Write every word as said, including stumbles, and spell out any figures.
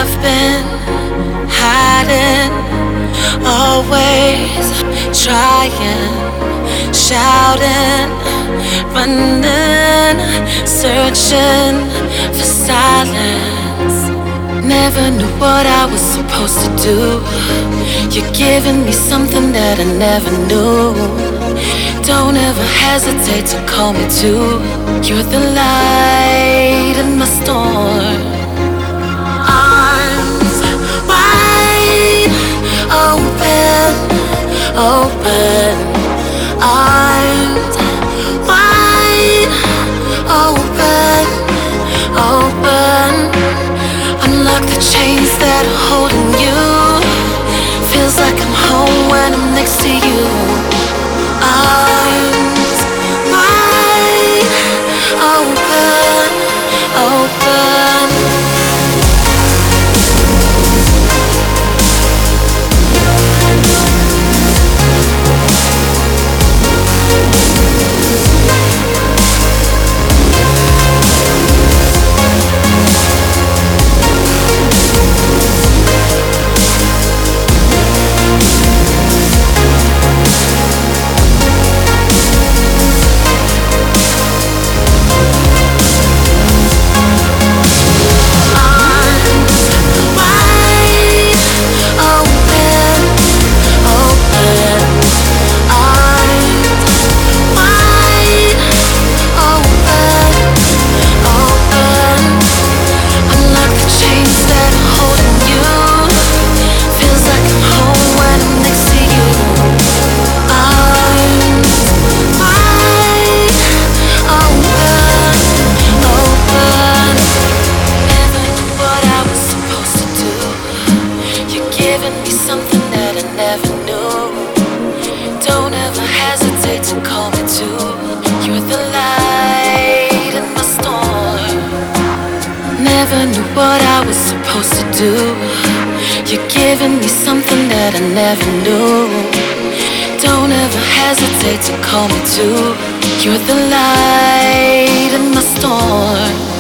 I've been hiding, always trying, shouting, running, searching for silence. Never knew what I was supposed to do. You're giving me something that I never knew. Don't ever hesitate to call me too. You're the light in my storm. Arms wide open, open. Arms wide open, open. Unlock the chains that are holding you. Feels like I'm home when I'm next to you. Arms wide open, open. You're giving me something that I never knew. Don't ever hesitate to call me too. You're the light in my storm.